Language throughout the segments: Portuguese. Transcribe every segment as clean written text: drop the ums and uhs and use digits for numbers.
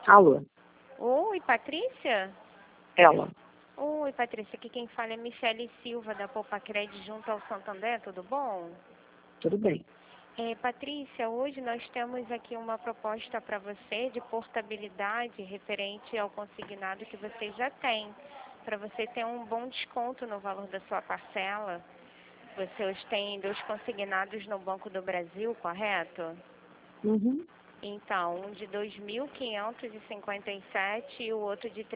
Alô? Oi, Patrícia? Ela. Oi, Patrícia. Aqui quem fala é Michele Silva, da Poupa-Cred, junto ao Santander. Tudo bom? Tudo bem. Patrícia, hoje nós temos aqui uma proposta para você de portabilidade referente ao consignado que você já tem, para você ter um bom desconto no valor da sua parcela. Você hoje tem 2 consignados no Banco do Brasil, correto? Uhum. Então, um de 2.557 e o outro de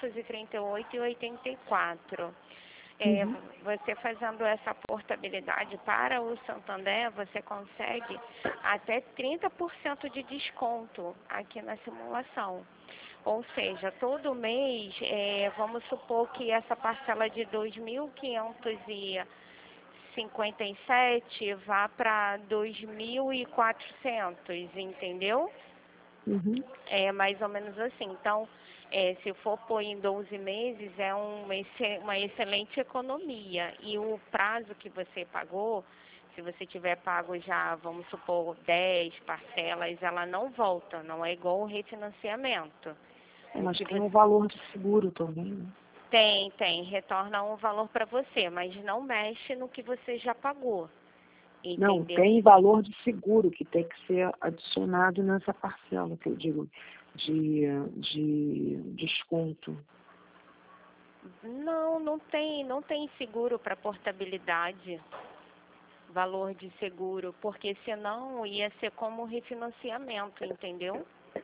338,84. Uhum. Você fazendo essa portabilidade para o Santander, você consegue até 30% de desconto aqui na simulação. Ou seja, todo mês, vamos supor que essa parcela de 2.557 vá para 2.400, entendeu? Uhum. É mais ou menos assim. Então, se for pôr em 12 meses, é uma excelente economia. E o prazo que você pagou, se você tiver pago já, vamos supor, 10 parcelas, ela não volta, não é igual o refinanciamento. Mas tem um valor de seguro também, né? Tem, retorna um valor para você, mas não mexe no que você já pagou. Não, Entendeu? tem valor de seguro que tem que ser adicionado nessa parcela, que eu digo, de desconto. Não tem seguro para portabilidade, valor de seguro, porque senão ia ser como refinanciamento, entendeu?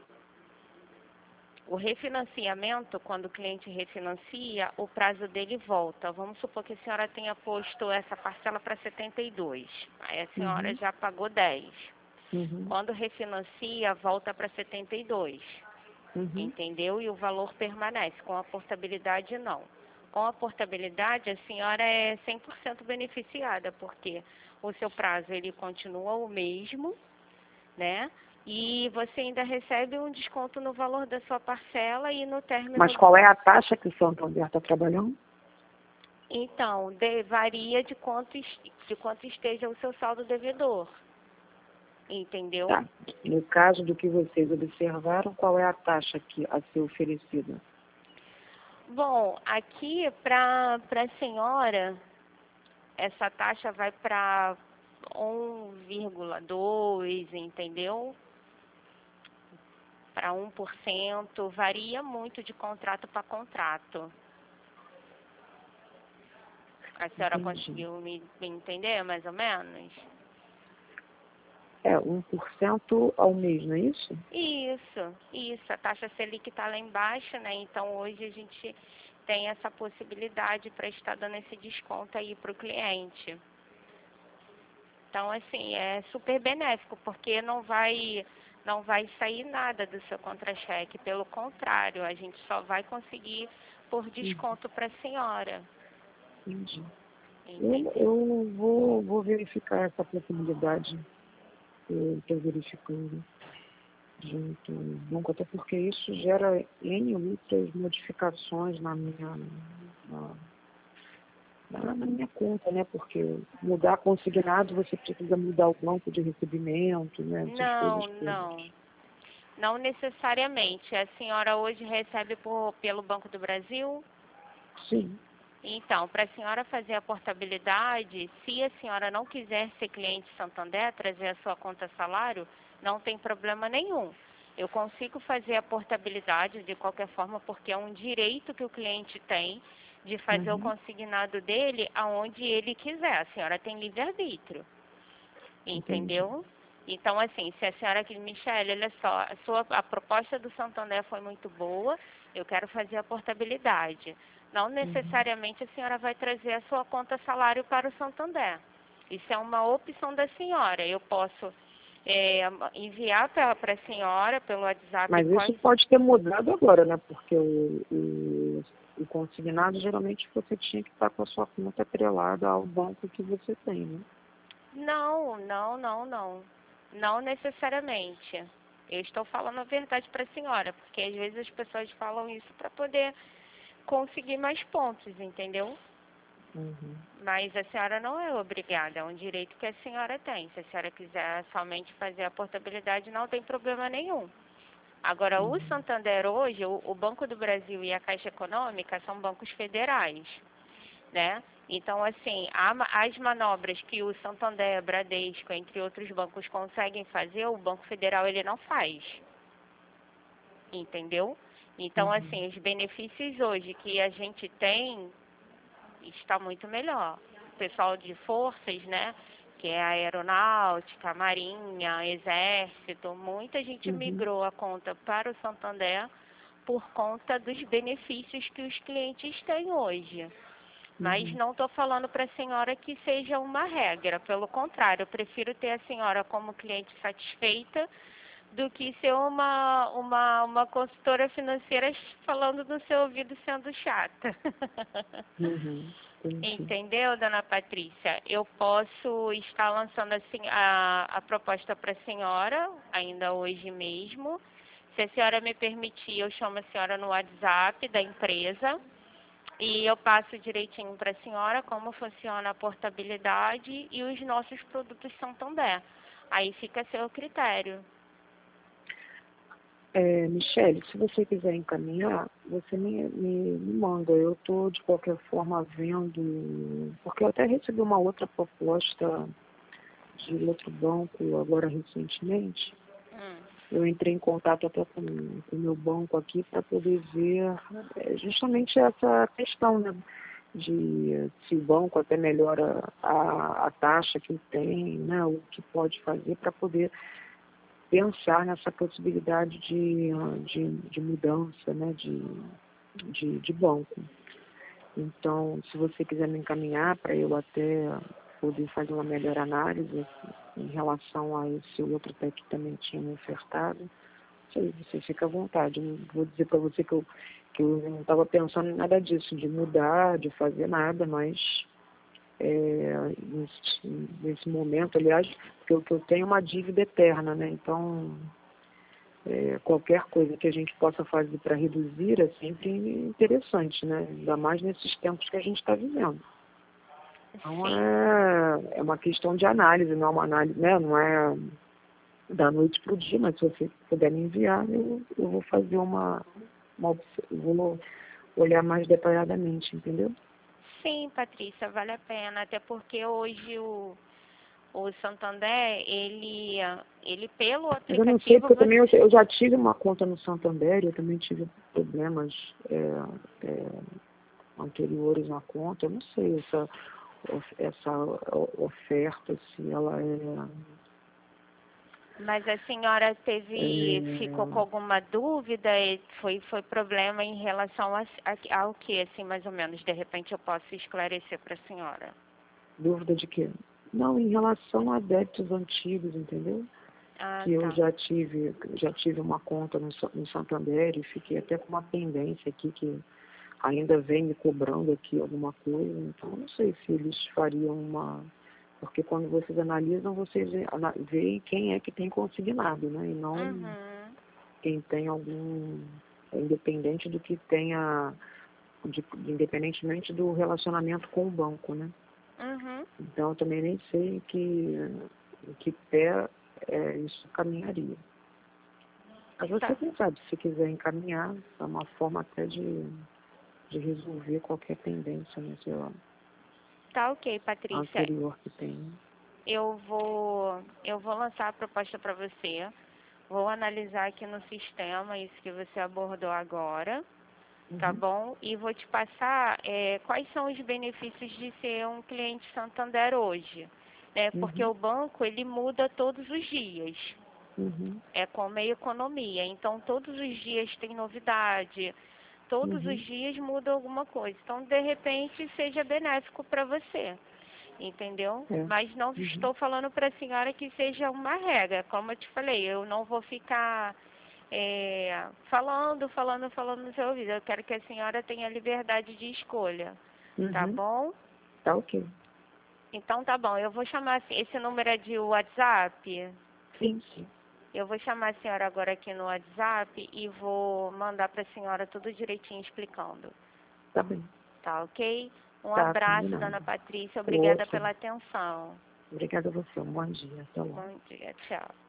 O refinanciamento, quando o cliente refinancia, o prazo dele volta. Vamos supor que a senhora tenha posto essa parcela para 72, aí a senhora Uhum. já pagou 10. Uhum. Quando refinancia, volta para 72, Uhum. entendeu? E o valor permanece, com a portabilidade não. Com a portabilidade, a senhora é 100% beneficiada, porque o seu prazo ele continua o mesmo, né? E você ainda recebe um desconto no valor da sua parcela e no término... Mas qual é a taxa que o Santander está trabalhando? Então, varia de quanto esteja o seu saldo devedor, entendeu? Tá. No caso do que vocês observaram, qual é a taxa que a ser oferecida? Bom, aqui para a senhora, essa taxa vai para 1,2, entendeu? Para 1%, varia muito de contrato para contrato. A senhora Entendi. conseguiu me entender, mais ou menos? É 1% ao mês, não é isso? Isso. A taxa Selic está lá embaixo, né? Então, hoje a gente tem essa possibilidade para estar dando esse desconto aí para o cliente. Então, assim, é super benéfico, porque não vai sair nada do seu contra-cheque. Pelo contrário, a gente só vai conseguir por desconto para a senhora. Entendi. Entendeu? Eu vou verificar essa possibilidade que eu estou verificando junto ao banco, até porque isso gera N outras modificações na minha conta, né? Porque mudar consignado, você precisa mudar o banco de recebimento, né? Essas coisas todas. Não necessariamente. A senhora hoje recebe pelo Banco do Brasil? Sim. Então, para a senhora fazer a portabilidade, se a senhora não quiser ser cliente Santander, trazer a sua conta salário, não tem problema nenhum. Eu consigo fazer a portabilidade de qualquer forma, porque é um direito que o cliente tem de fazer o consignado dele aonde ele quiser. A senhora tem livre-arbítrio, Entendi. entendeu? Então, assim, se a senhora aqui, Michele, olha só, a proposta do Santander foi muito boa, eu quero fazer a portabilidade. Não necessariamente a senhora vai trazer a sua conta salário para o Santander. Isso é uma opção da senhora. Eu posso enviar para a senhora pelo WhatsApp Mas isso pode ter mudado agora, né? Porque o consignado, geralmente, você tinha que estar com a sua conta atrelada ao banco que você tem, né? Não necessariamente. Eu estou falando a verdade para a senhora, porque às vezes as pessoas falam isso para poder conseguir mais pontos, entendeu? Mas a senhora não é obrigada, é um direito que a senhora tem. Se a senhora quiser somente fazer a portabilidade, não tem problema nenhum. Agora, o Santander hoje, o Banco do Brasil e a Caixa Econômica são bancos federais, né? Então, assim, as manobras que o Santander, Bradesco, entre outros bancos, conseguem fazer, o Banco Federal ele não faz, entendeu? Então, assim, os benefícios hoje que a gente tem está muito melhor. O pessoal de forças, né, que é a aeronáutica, marinha, exército, muita gente migrou a conta para o Santander por conta dos benefícios que os clientes têm hoje. Mas não estou falando para a senhora que seja uma regra. Pelo contrário, eu prefiro ter a senhora como cliente satisfeita do que ser uma consultora financeira falando no seu ouvido sendo chata. Entendeu, dona Patrícia? Eu posso estar lançando assim a proposta para a senhora, ainda hoje mesmo. Se a senhora me permitir, eu chamo a senhora no WhatsApp da empresa. E eu passo direitinho para a senhora como funciona a portabilidade e os nossos produtos Santander. Aí fica a seu critério. Michele, se você quiser encaminhar, você me manda. Eu estou, de qualquer forma, vendo, porque eu até recebi uma outra proposta de outro banco agora recentemente. Eu entrei em contato até com o meu banco aqui para poder ver justamente essa questão, né, de se o banco até melhora a taxa que tem, né, o que pode fazer para poder pensar nessa possibilidade de mudança, né, de banco. Então, se você quiser me encaminhar para eu até poder fazer uma melhor análise em relação a esse outro que também tinha me ofertado, você fica à vontade. Eu não vou dizer para você que eu não estava pensando em nada disso, de mudar, de fazer nada, mas nesse momento, aliás, porque eu tenho uma dívida eterna, né? Então, qualquer coisa que a gente possa fazer para reduzir é sempre interessante, né? Ainda mais nesses tempos que a gente está vivendo. Então, é uma questão de análise, não é uma análise, né? Não é da noite para o dia, mas se você puder me enviar, eu vou fazer vou olhar mais detalhadamente, entendeu? Sim, Patrícia, vale a pena, até porque hoje o Santander, ele pelo Mas eu não sei, aplicativo, porque também eu já tive uma conta no Santander, eu também tive problemas anteriores na conta, eu não sei essa oferta, se ela Mas a senhora ficou com alguma dúvida? Foi problema em relação ao que, assim, mais ou menos? De repente eu posso esclarecer para a senhora. Dúvida de quê? Não, em relação a débitos antigos, entendeu? Que eu já tive uma conta no Santander e fiquei até com uma pendência aqui que ainda vem me cobrando aqui alguma coisa. Então, não sei se eles fariam porque quando vocês analisam, vocês veem quem é que tem consignado, né? E não quem tem independente do que tenha, independentemente do relacionamento com o banco, né? Então, eu também nem sei em que pé isso caminharia. Mas você, quem sabe, se quiser encaminhar, é uma forma até de resolver qualquer pendência, né? Sei lá. Tá ok, Patrícia. Anterior que tem. Eu vou lançar a proposta para você. Vou analisar aqui no sistema isso que você abordou agora, tá bom? E vou te passar quais são os benefícios de ser um cliente Santander hoje, né? Porque o banco, ele muda todos os dias. É como a economia. Então, todos os dias tem novidade. Todos os dias muda alguma coisa. Então, de repente, seja benéfico para você. Entendeu? Mas não estou falando para a senhora que seja uma regra. Como eu te falei, eu não vou ficar falando no seu ouvido. Eu quero que a senhora tenha liberdade de escolha. Tá bom? Tá ok. Então, tá bom. Eu vou chamar... Esse número é de WhatsApp? Sim, sim. Eu vou chamar a senhora agora aqui no WhatsApp e vou mandar para a senhora tudo direitinho explicando. Tá bem. Tá ok? Um Tá, abraço, combinado. dona Patrícia. Obrigada Outro. pela atenção. Obrigada a você. Um bom dia. Até logo. Bom dia. Tchau.